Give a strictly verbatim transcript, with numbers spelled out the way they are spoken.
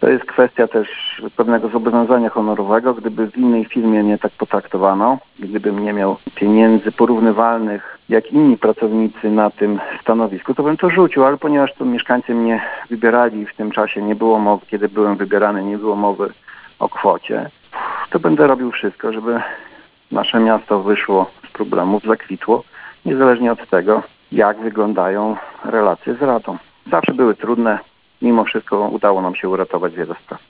To jest kwestia też pewnego zobowiązania honorowego. Gdyby w innej firmie mnie tak potraktowano, gdybym nie miał pieniędzy porównywalnych jak inni pracownicy na tym stanowisku, to bym to rzucił, ale ponieważ to mieszkańcy mnie wybierali, w tym czasie nie było mowy, kiedy byłem wybierany, nie było mowy o kwocie, to będę robił wszystko, żeby nasze miasto wyszło z problemów, zakwitło, niezależnie od tego, jak wyglądają relacje z Radą. Zawsze były trudne, mimo wszystko udało nam się uratować wiele spraw.